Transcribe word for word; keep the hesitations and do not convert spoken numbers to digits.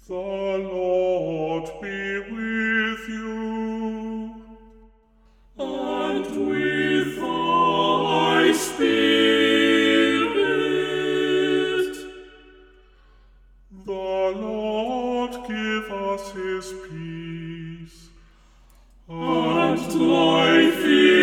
The Lord be with you. And with thy spirit. The Lord give us his peace, and thy fear.